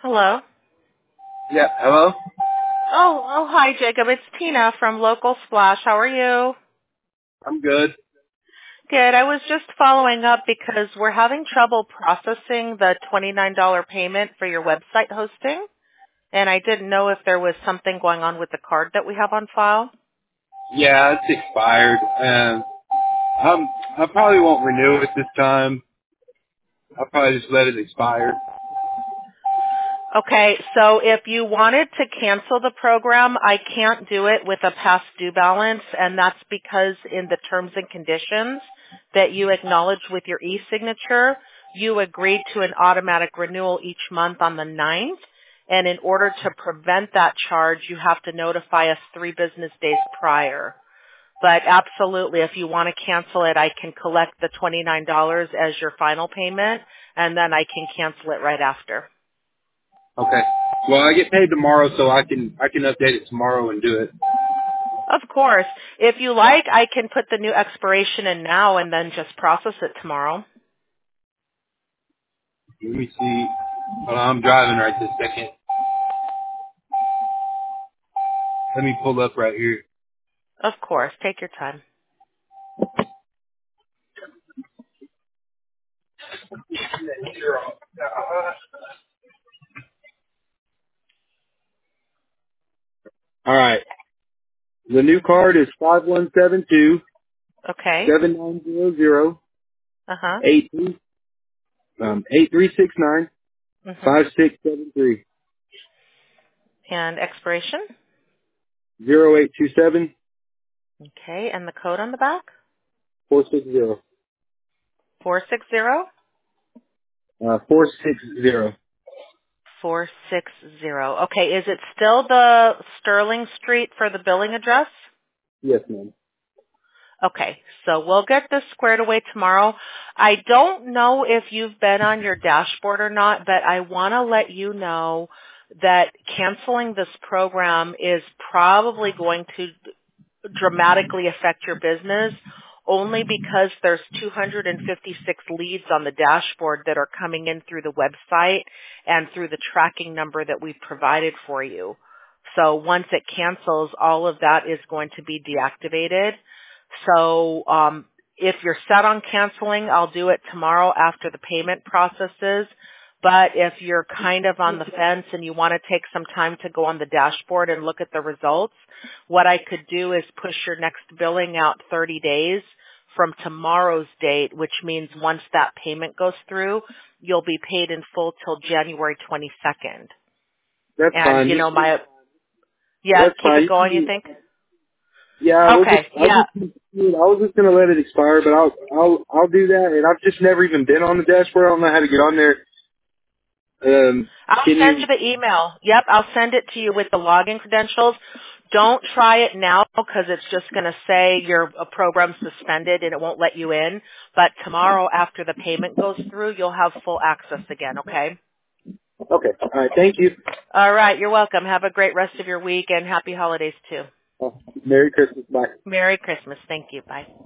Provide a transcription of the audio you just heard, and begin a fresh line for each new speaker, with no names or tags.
Hello.
Yeah, hello?
Hi, Jacob. It's Tina from Local Splash. How are you?
I'm good.
Good. I was just following up because we're having trouble processing the $29 payment for your website hosting, and I didn't know if there was something going on with the card that we have on file.
Yeah, it's expired. I probably won't renew it this time. I'll probably just let it expire.
Okay, so if you wanted to cancel the program, I can't do it with a past due balance, and that's because in the terms and conditions that you acknowledge with your e-signature, you agreed to an automatic renewal each month on the 9th, and in order to prevent that charge, you have to notify us 3 business days prior. But absolutely, if you want to cancel it, I can collect the $29 as your final payment, and then I can cancel it right after.
Okay. Well, I get paid tomorrow, so I can update it tomorrow and do it.
Of course. If you like, I can put the new expiration in now and then just process it tomorrow.
Let me see. Hold on, I'm driving right this second. Let me pull up right here.
Of course. Take your time.
All right. The new card is 5172
Okay.
7900
Uh-huh.
8369
Mm-hmm.
5673
And expiration?
0827
Okay. And the code on the back?
460.
460?
460.
460. Okay. Is it still the Sterling Street for the billing address?
Yes, ma'am.
Okay, so we'll get this squared away tomorrow. I don't know if you've been on your dashboard or not, but I want to let you know that canceling this program is probably going to dramatically affect your business only because there's 256 leads on the dashboard that are coming in through the website and through the tracking number that we've provided for you. So once it cancels, all of that is going to be deactivated. So if you're set on canceling, I'll do it tomorrow after the payment processes. But if you're kind of on the fence and you want to take some time to go on the dashboard and look at the results, what I could do is push your next billing out 30 days from tomorrow's date, which means once that payment goes through, you'll be paid in full till January 22nd.
That's
And,
fine.
you know,
That's
keep it
fine.
going, you think?
Yeah,
Okay, yeah.
I was just gonna let it expire, but I'll do that. And I've just never even been on the dashboard. I don't know how to get on there.
I'll
Can
send
you?
you the email. Yep, I'll send it to you with the login credentials. Don't try it now because it's just going to say your program's suspended and it won't let you in. But tomorrow after the payment goes through, you'll have full access again, okay?
Okay. All right. Thank you.
All right, you're welcome. Have a great rest of your week and happy holidays too.
Merry Christmas. Bye.
Merry Christmas. Thank you. Bye.